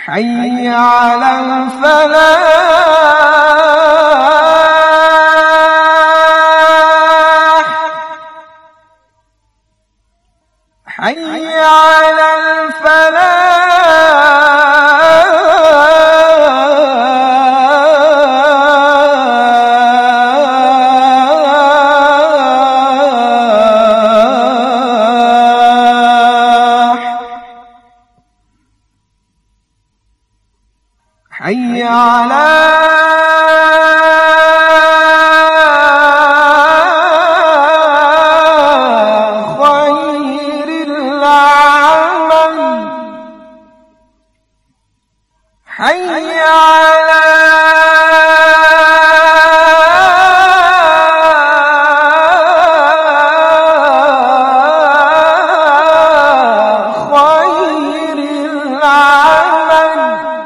حي على الفلاح حي على الفلاح حي على خير العمل حي على خير العمل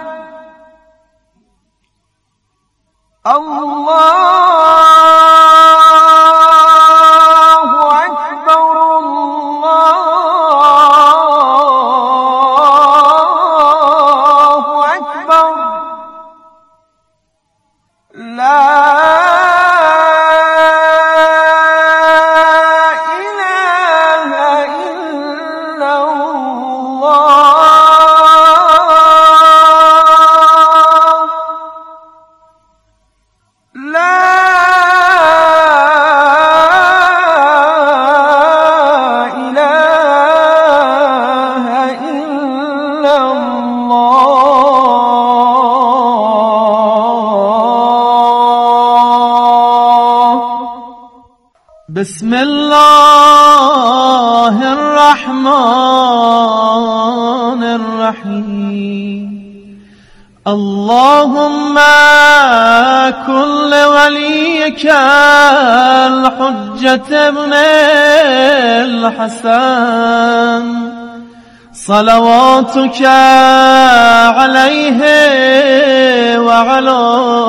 الله أكبر الله أكبر لا إله إلا الله لا إله إلا الله بسم الله الرحمن الرحيم اللهم كن لوليك الحجة ابن الحسن صلواتك عليه وعلى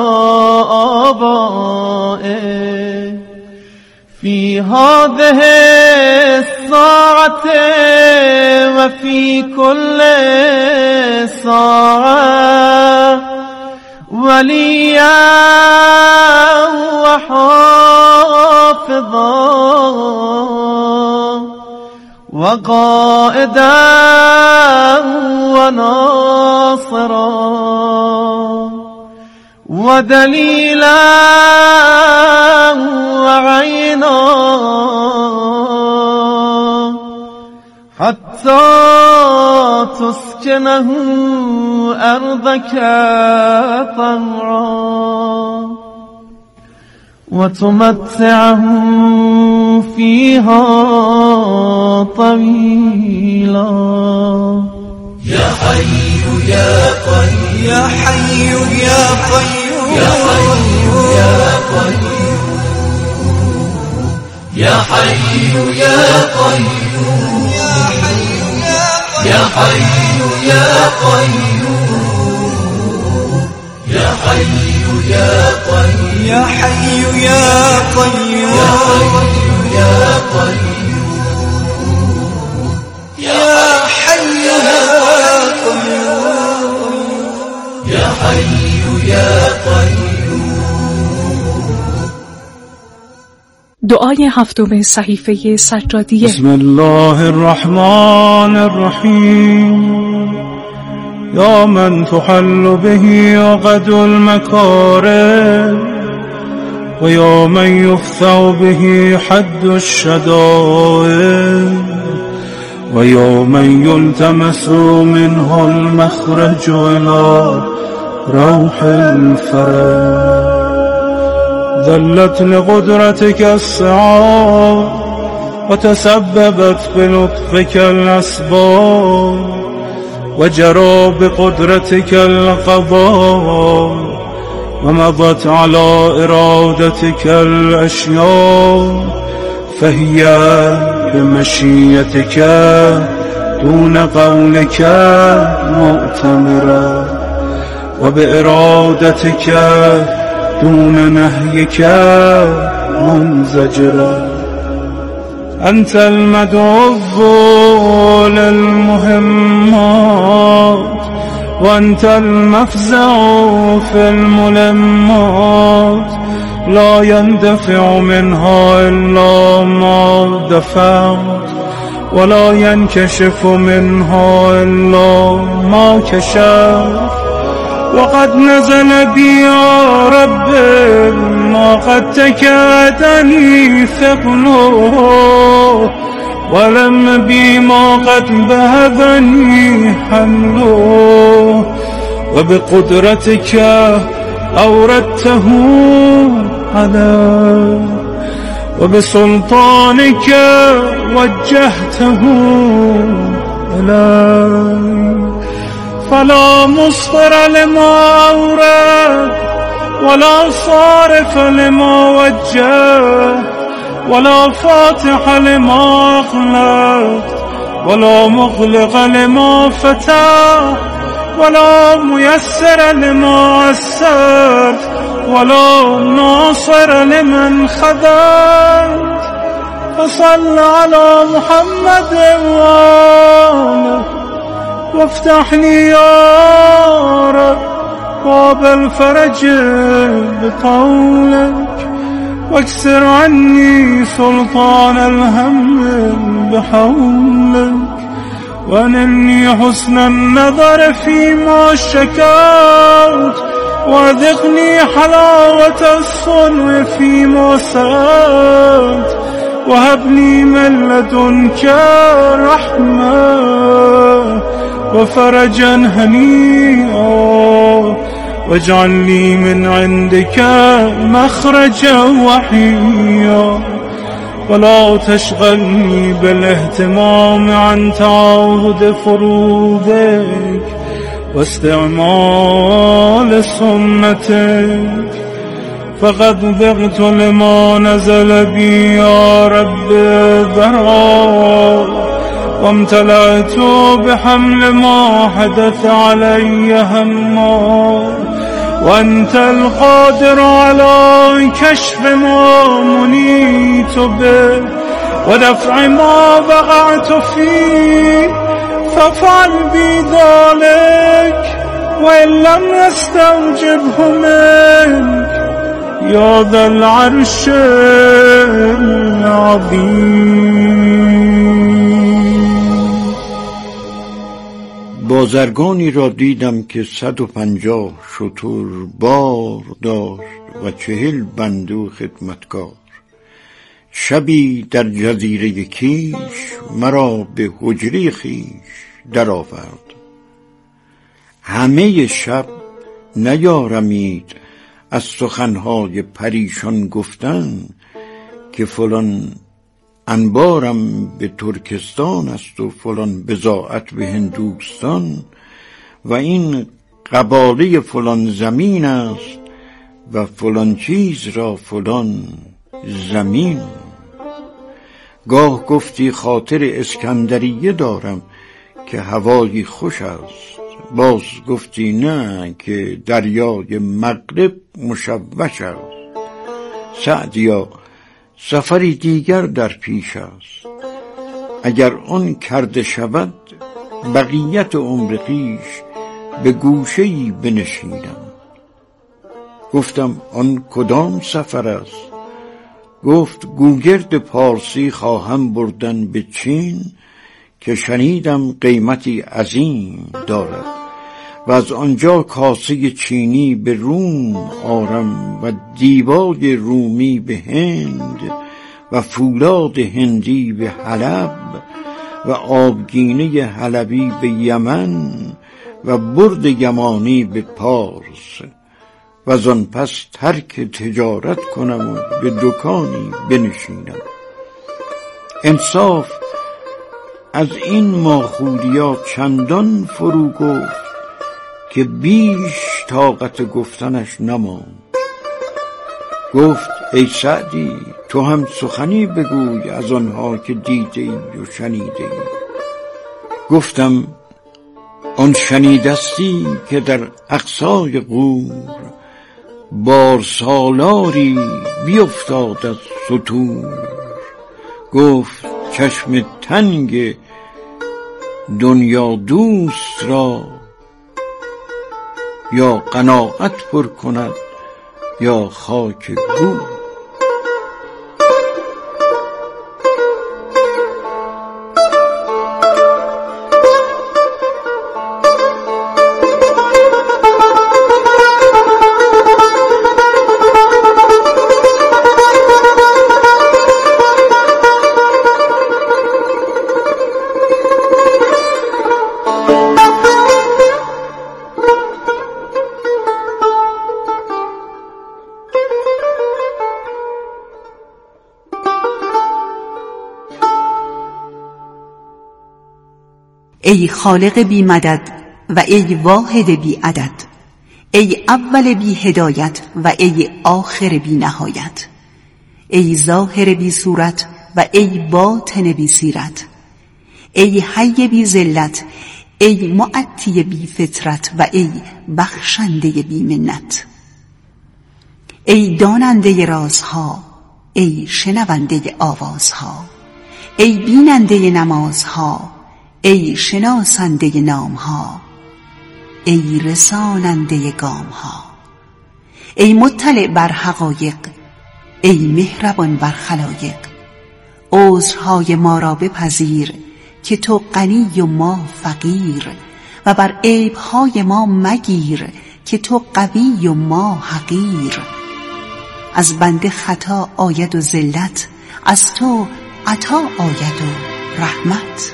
آبائه في هذه الساعة وفي كل ساعة وليا وحافظا وقائدا وناصرا ودليلا وعينا حتى تسكنه أرضك طوعا وتمتعه فيها طويلا يا حي يا قيوم يا حي يا قيوم يا حي يا قيوم يا حي يا قيوم يا حي يا قيوم يا حي يا قيوم يا حي يا قيوم يا قيوم يا حي يا قيوم يا حي يا قيوم. دعای هفتم صحیفه سجادیه. بسم الله الرحمن الرحیم یا من تحل به عقد المکارم و یا من یفتح به حد الشدائد و یا من یلتمس منه المخرج الى روح الفرج. ذلت لقدرتك السعاد وتسببت بلطفك الأسباب وجرى بقدرتك القضاء ومضت على إرادتك الأشياء فهي بمشيتك دون قولك مؤتمرة وبإرادتك دون نهيك منزجرا. أنت المدعو للمهمات وأنت المفزع في الملمات لا يندفع منها إلا ما دفعت ولا ينكشف منها إلا ما كشفت وقد نزل بي يا رب ما قد تكادني ثقله ولم بي ما قد بهذني حمله وبقدرتك أوردته علي وبسلطانك وجهته إلي فلا مصدر لما أورد ولا صارف لما وجه ولا فاتح لما أغلق ولا مغلق لما فتح ولا ميسر لما عسر ولا ناصر لمن خذلت فصل على محمد وآله وافتح لي يا رب باب الفرج بقولك واكسر عني سلطان الهم بحولك وانني حسن النظر فيما شكوت وذقني حلاوة الصنع فيما سألت وهبني من لدنك رحمة وفرجا هنيئا واجعل لي من عندك مخرجا وحيا ولا تشغلني بالاهتمام عن تعاهد فروضك واستعمال سنتك فقد ذقت لما نزل بي يا رب ذرا وامتلأت بحمل ما حدث علي هما وأنت القادر على كشف ما منيت به ودفع ما وقعت فيه فافعل بي ذلك وإن لم يستوجبه منك يا ذا العرش العظیم. بازرگانی را دیدم که 150 شتر بار داشت و 40 بندو خدمتکار. شبی در جزیره کیش مرا به حجره خیش در آورد. همه شب نیارمید از سخنهای پریشان گفتن که فلان انبارم به ترکستان است و فلان بضاعت به هندوستان و این قباله فلان زمین است و فلان چیز را فلان زمین. گاه گفتی خاطر اسکندریه دارم که هوایی خوش است، باز گفتی نه که دریای مغرب مشوش است. سعدیا سفری دیگر در پیش است، اگر آن کرده شود بقیت عمر خویش به گوشه‌ای بنشینم. گفتم آن کدام سفر است؟ گفت گوگرد پارسی خواهم بردن به چین که شنیدم قیمتی عظیم دارد و از آنجا کاسه چینی به روم آرم و دیبای رومی به هند و فولاد هندی به حلب و آبگینه حلبی به یمن و برد یمانی به پارس و زن پس ترک تجارت کنم و به دکانی بنشینم. انصاف از این ماخولیات چندان فرو گفت که بیش طاقت گفتنش نماند. گفت ای سعدی تو هم سخنی بگوی از آنها که دیده ای و شنیده ای. گفتم آن شنیدستی که در اقصای غور بار سالاری بیفتاد از سطور. گفت چشم تنگ دنیا دوست را یا قناعت پر کند یا خاک گور. ای خالق بی مدد و ای واحد بی عدد، ای اول بی هدایت و ای آخر بی نهایت، ای ظاهر بی صورت و ای باطن بی سیرت، ای حی بی ذلت، ای معطی بی فطرت و ای بخشنده بی منت، ای داننده رازها، ای شنونده آوازها، ای بیننده نمازها، ای شناسنده نامها، ای رساننده گامها، ای مطلع بر حقایق، ای مهربان بر خلایق، عذرهای ما را بپذیر که تو غنی و ما فقیر، و بر عیبهای ما مگیر که تو قوی و ما حقیر. از بنده خطا آید و ذلت، از تو عطا آید و رحمت.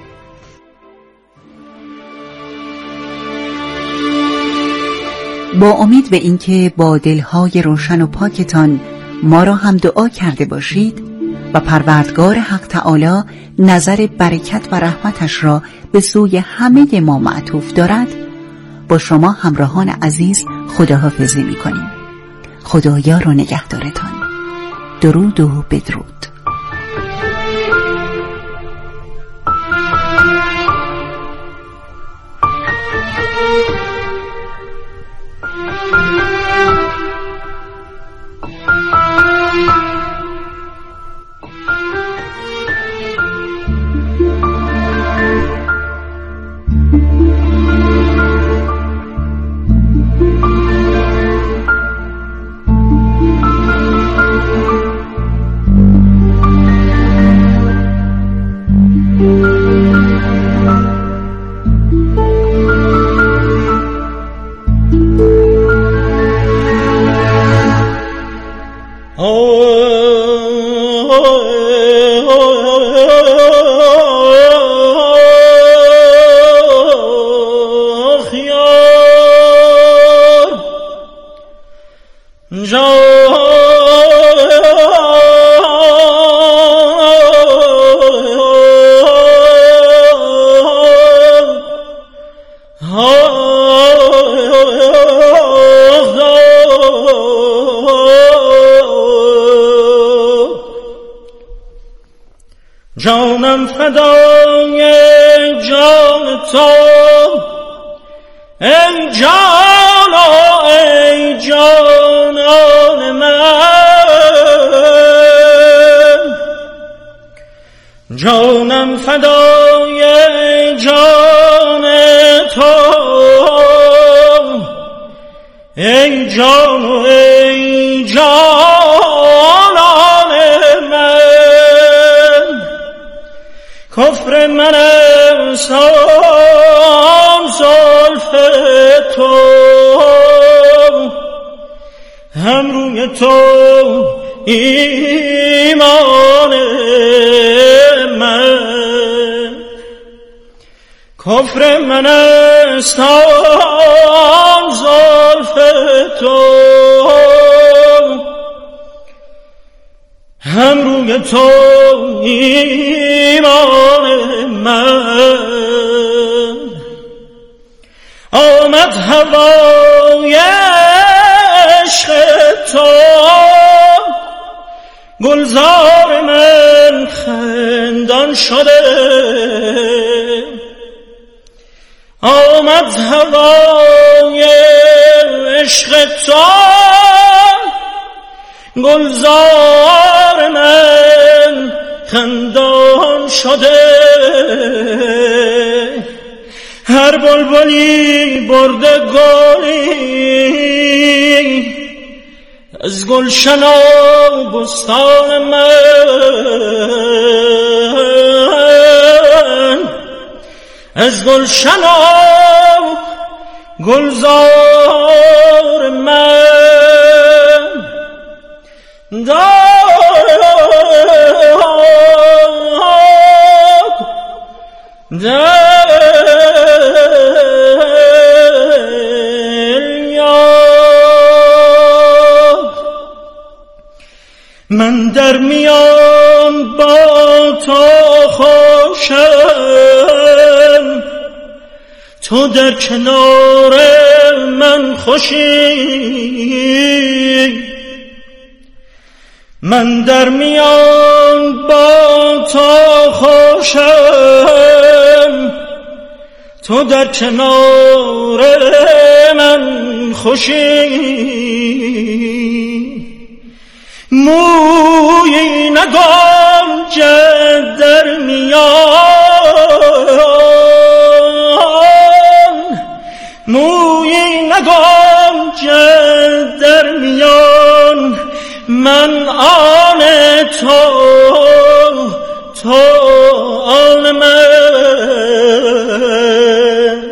با امید به اینکه با دلهای روشن و پاکتان ما را هم دعا کرده باشید و پروردگار حق تعالی نظر برکت و رحمتش را به سوی همه ما معطوف دارد، با شما همراهان عزیز خداحافظی می‌کنیم. خدایار و نگهدارتان. درود و بدرود. جانم فدای جان تو، ای جان و ای جانان من. جانم فدای جان تو، ای جان و ای جانان من. کفر من سام زلف تو، هم روی تو ایمان من. کفر من سام زلف تو، هم روی تو ایمان من. آمد هوای عشق تو، گلزار من خندان شده. آمد هوای عشق تو، گلزار من خندان شده. هر بلبلی برده گلی از گلشن و بستان من، از گلشن و گلزار من من در میان با تو خوشم، تو در کنار من خوشی. من در میان با تو خوشم، تو در کنار من خوشی. موی نگام جد در میان، موی نگام جد در میان. من آن تو، تو آن من.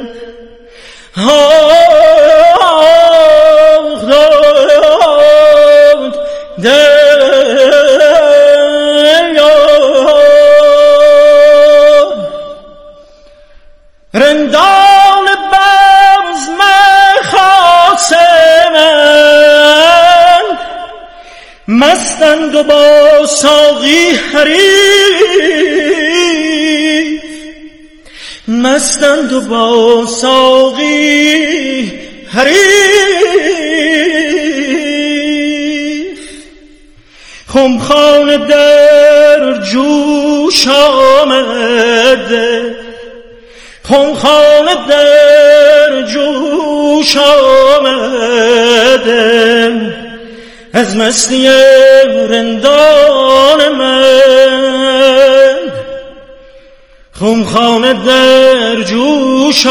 رندان بغز مخاص من مستند و با ساقی حریف، مستند و با ساقی حریف. خمخانه در جوش آمده، خمخانه در جوش آمده از مستی رندان من. خمخانه در جوش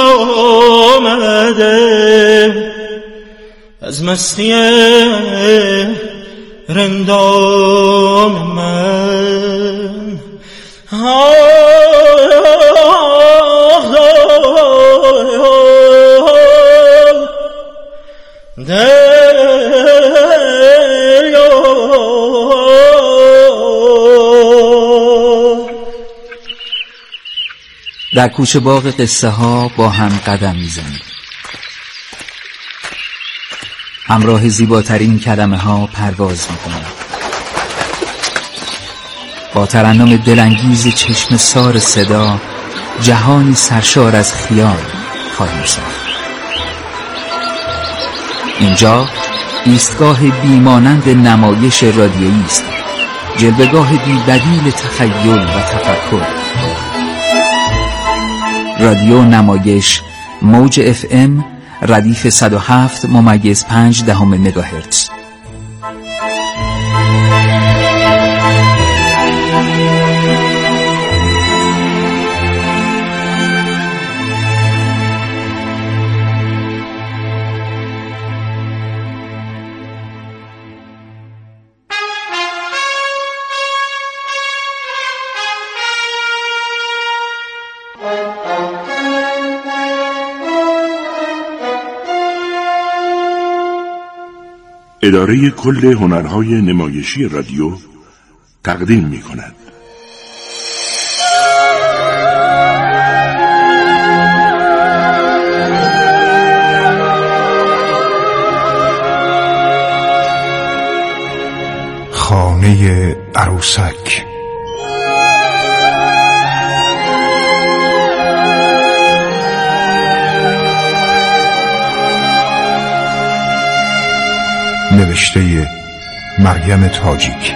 آمده از مستی رندان من. در کوچه باغ قصه ها با هم قدم میزنیم، همراه زیباترین کلمه ها پرواز میکنیم، با ترنم دلانگیز چشم سار صدا جهانی سرشار از خیال خواهیم ساخت. اینجا ایستگاه بیمانند نمایش رادیویی است، جلوه‌گاه بی‌بدیل تخیل و تفکر. رادیو نمایش موج FM ردیف 107.5 مگاهرتز. اداره کل هنرهای نمایشی رادیو تقدیم می کند. خانه عروسک. نوشته مریم تاجیک.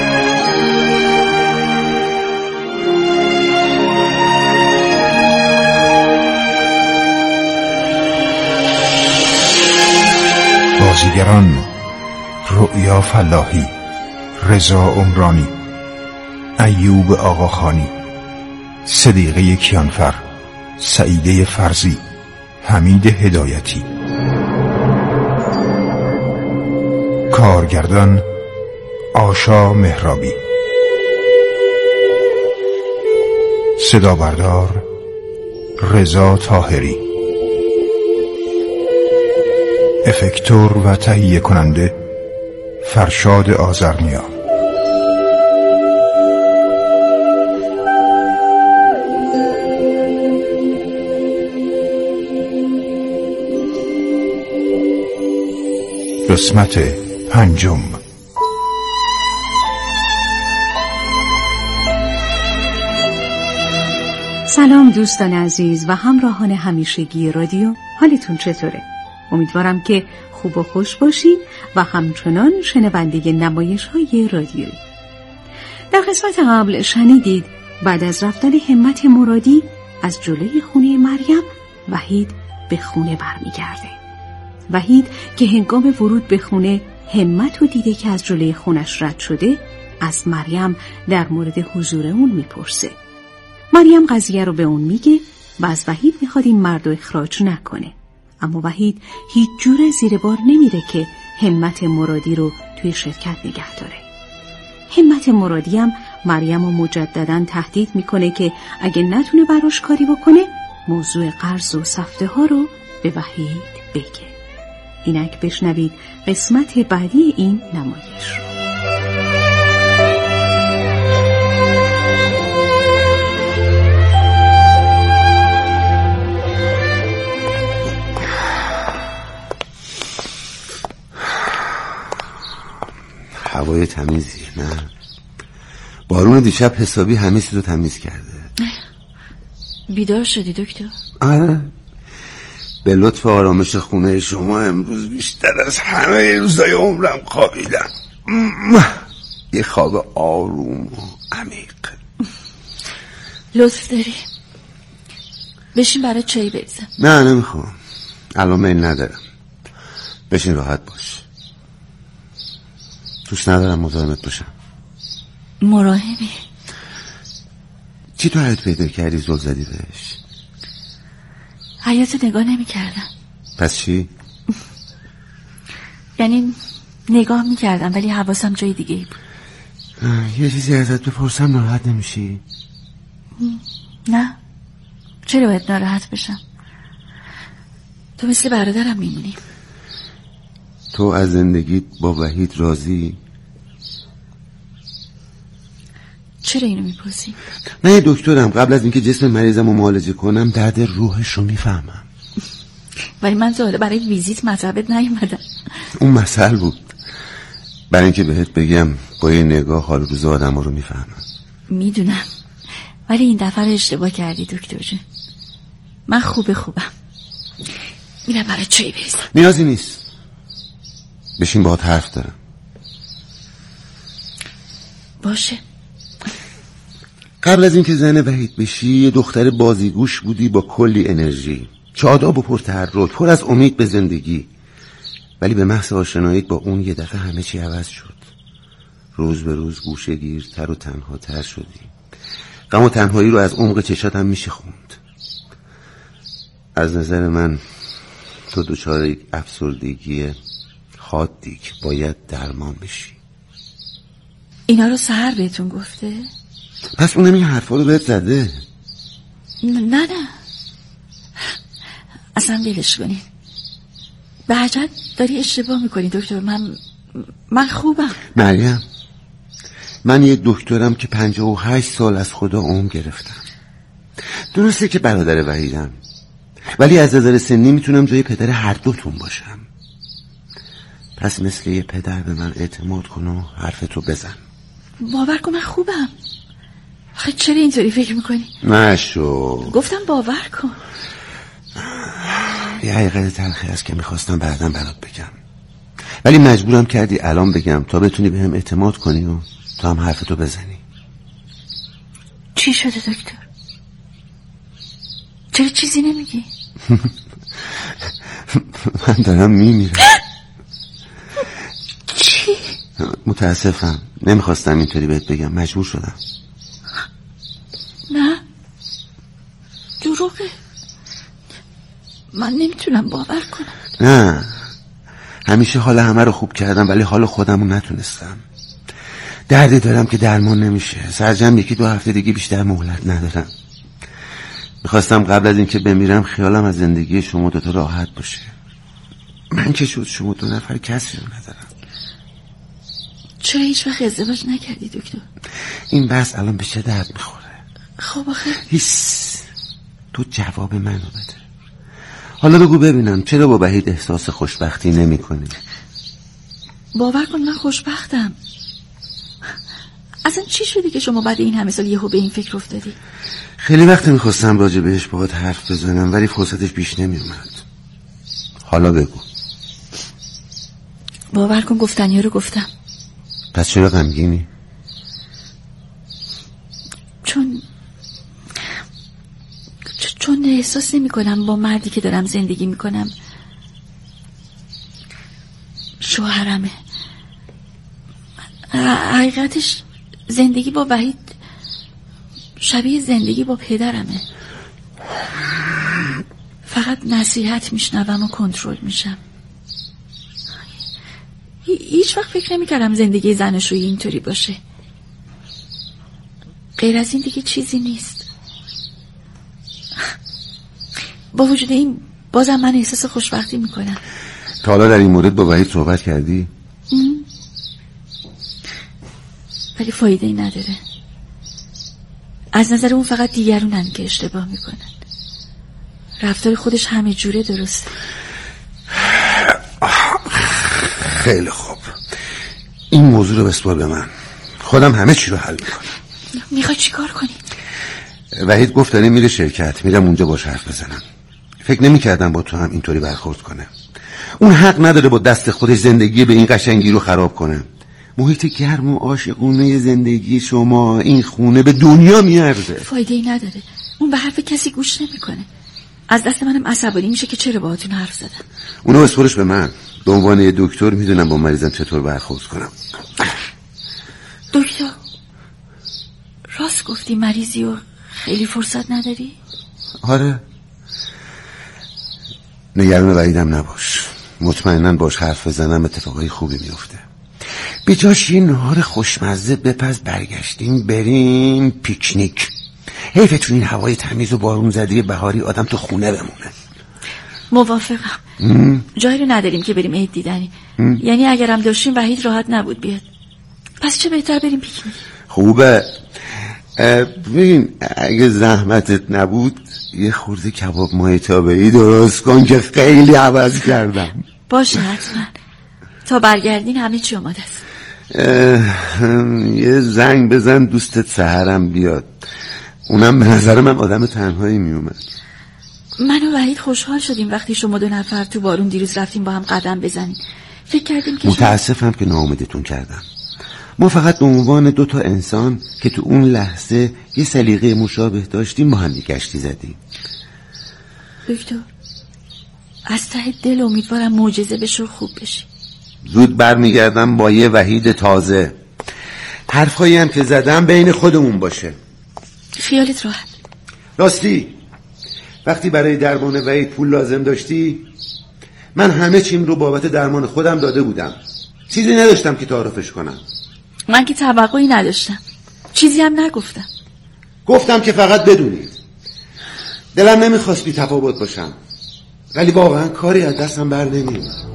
بازیگران: رؤیا فلاحی، رضا عمرانی، ایوب آقاخانی، صدیقه کیانفر، سعیده فرزی، حمید هدایتی. کارگردان آشا مهرابی. صدا بردار رضا طاهری. افکتور و تهیه کننده فرشاد آذرنیا. قسمت 5. سلام دوستان عزیز و همراهان همیشگی رادیو، حالتون چطوره؟ امیدوارم که خوب و خوش باشید و همچنان شنونده نمایش‌های رادیویی. در قسمت قبل شنیدید بعد از رفتن همت مرادی از جلوی خونه مریم، وحید به خونه برمیگرده. وحید که هنگام ورود به خونه همت رو دیده که از جلوی خونش رد شده، از مریم در مورد حضور اون میپرسه. مریم قضیه رو به اون میگه و از وحید میخواد این مرد رو اخراج نکنه، اما وحید هیچ جوره زیر بار نمیره که همت مرادی رو توی شرکت نگه داره. همت مرادی هم مریم رو مجدداً تهدید میکنه که اگه نتونه براش کاری بکنه، موضوع قرض و سفته ها رو به وحید بگه. اینک بشنوید قسمت بعدی این نمایش رو. هوای تمیزی، نه؟ بارون دیشب حسابی همه چیز رو تمیز کرده. بیدار شدی دکتر؟ آره، به لطف آرامش خونه شما امروز بیشتر از همه روزای عمرم خوابیدم. یه خواب آروم و عمیق. لطف داری؟ بشین برای چای بریزم. نه نمیخوام، الان میل ندارم. بشین راحت باش. دوست ندارم مزاحمت باشم. مراهمی؟ چی تو حیات پیدا کردی زل زدی بهش؟ حیات نگاه نمی کردم. پس چی؟ یعنی نگاه می کردم ولی حواسم جای دیگه ای بود. یه چیزی ازت بپرسم ناراحت نمیشی؟ نه، چرا باید ناراحت بشم؟ تو مثل برادرم میمونی. تو از زندگیت با وحید راضی؟ چرا اینو میپرسی؟ من یه دکترم، قبل از اینکه جسم مریضم رو معالجه کنم درد روحش رو میفهمم. ولی من تا حالا برای ویزیت مطبت نیومدم. اون مسئله بود، برای اینکه بهت بگم با یه نگاه حال روز آدم رو میفهمم. میدونم، ولی این دفعه رو اشتباه کردی دکتر جون. من خوبم. میرم برای چای بریزم. نیازی نیست، بشین باهات حرف دارم. باشه. قبل از اینکه زن وحید بشی یه دختر بازیگوش بودی با کلی انرژی، شاداب و پرتحرک، پر از امید به زندگی. ولی به محض آشناییت با اون یه دفعه همه چی عوض شد. روز به روز گوشه‌گیرتر و تنهاتر شدی. غم و تنهایی رو از عمق چشاتم میشه خوند. از نظر من تو دچار یک افسردگی حادی که باید درمان بشی. اینا رو سحر بهتون گفته؟ پس اونم این حرفا رو بهت زده؟ نه اصلا ولش کنین. به حجت داری اشتباه میکنی دکتر. من خوبم. مریم، من یه دکترم که 58 سال از خدا عمر گرفتم. درسته که برادر وحیدم، ولی از نظر سنی میتونم جای پدر هر دوتون باشم. پس مثل یه پدر به من اعتماد کن و حرفتو بزن. باور کن من خوبم. آخه چرا اینطوری فکر میکنی؟ نشو. گفتم باور کن. یه حقیقت تلخی هست که میخواستم بعداً برات بگم، ولی مجبورم کردی الان بگم تا بتونی بهم اعتماد کنی و تا هم حرفتو بزنی. چی شده دکتر؟ چرا چیزی نمیگی؟ من دارم میمیرم. چی؟ متاسفم، نمیخواستم اینطوری بهت بگم، مجبور شدم. نه دروغه. من نمیتونم باور کنم. نه، همیشه حال همه رو خوب کردم ولی حال خودم رو نتونستم. دردی دارم که درمان نمیشه. سرجم 1-2 هفته دیگه بیشتر مهلت ندارم. میخواستم قبل از اینکه بمیرم خیالم از زندگی شما دوتا راحت باشه. من که شد شما 2 نفر کسی رو ندارم. چرا هیچ وقت ازدواج نکردی دکتر؟ این بحث الان به چه درد میخوره؟ خب آخه تو جواب منو بده. حالا بگو ببینم چرا با وحید احساس خوشبختی نمی کنی؟ باور کن من خوشبختم. اصلا چی شدی که شما بعد این همه سال یهو به این فکر افتادی؟ خیلی وقت میخواستم راجع بهش باهات حرف بزنم ولی فرصتش پیش نمی اومد. حالا بگو. باور کن گفتنی رو گفتم. پس چرا غمگینی؟ چون احساس نمی کنم با مردی که دارم زندگی می کنم شوهرمه. حقیقتش زندگی با وحید شبیه زندگی با پدرمه. فقط نصیحت میشنوم و کنترل میشم. هیچ وقت فکر نمی کردم زندگی زناشویی اینطوری باشه. غیر از این دیگه چیزی نیست. با وجود این بازم من احساس خوشبختی میکنم. تا حالا در این مورد با وحید صحبت کردی؟ ولی فایده ای نداره. از نظر اون فقط دیگرونن که اشتباه میکنن. رفتار خودش همه جوره درسته. خیلی خوب، این موضوع رو بسپار به من. خودم همه چی رو حل میکنم. میخوای چی کار کنی؟ وحید گفت داره میره شرکت، میرم اونجا باش حرف بزنم. فکر نمیکردم با تو هم اینطوری برخورد کنه. اون حق نداره با دست خودش زندگی به این قشنگی رو خراب کنه. محیط گرم و عاشقونه زندگی شما این خونه به دنیا میارزه. فایده ای نداره. اون به حرف کسی گوش نمیکنه. از دست منم عصبانی میشه که چرا باهاتون حرف زدم. اونو بسپارش به من. به عنوان دکتر میدونم با مریضم چطور برخورد کنم. دکتر راست گفتی مریضی و خیلی فرصت نداری؟ آره. نگران وحیدم نباش. مطمئناً باش حرف بزنم اتفاقای خوبی میفته. بیجاش یه نهار خوشمزه بپز برگشتیم بریم پیکنیک. حیفه چون این هوای تمیز و بارون زده بهاری آدم تو خونه بمونه. موافقم. جایی رو نداریم که بریم عید دیدنی. یعنی اگرم داشتیم وحید راحت نبود بیاد. پس چه بهتر بریم پیکنیک. خوبه. ببین اگه زحمتت نبود یه خورده کباب ماه تابعی درست کن که خیلی عوض کردم. باشه حتما. تا برگردین همه چی آماده است. یه زنگ بزن دوستت سحرم بیاد. اونم به نظر من آدم تنهایی میومد. من و وحید خوشحال شدیم وقتی شما 2 نفر تو بارون دیروز رفتیم با هم قدم بزنیم. فکر کردیم که متاسفم که ناامیدتون کردم. ما فقط به عنوان 2 تا انسان که تو اون لحظه یه سلیقه مشابه داشتیم با هم گشتی زدیم. دکتر از ته دل امیدوارم معجزه بشه و خوب بشی. زود برمیگردم با یه وحید تازه. حرفایی هم که زدم بین خودمون باشه. خیالت راحت. راستی وقتی برای درمان وحید پول لازم داشتی من همه چیم رو بابت درمان خودم داده بودم. چیزی نداشتم که تعارفش کنم. من که توقعی نداشتم. چیزی هم نگفتم. گفتم که فقط بدونید. دلم نمیخواست بی تفاوت باشم ولی واقعا کاری از دستم بر نمیومد.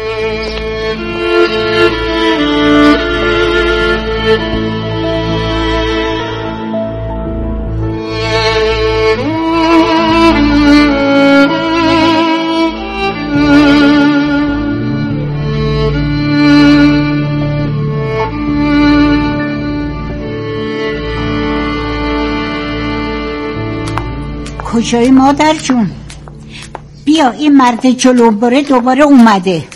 کجای مادر جون؟ بیا این مرد جلوبره دوباره اومده.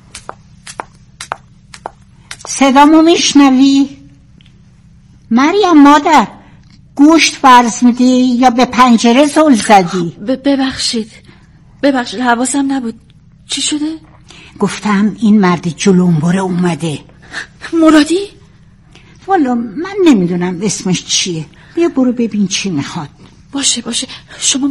صدامو میشنوی؟ مریم مادر گوشت فرض میدی یا به پنجره زل زدی؟ ببخشید حواسم نبود. چی شده؟ گفتم این مرد جلوبره اومده. مرادی؟ والا من نمیدونم اسمش چیه. بیا برو ببین چی میخواد. باشه شما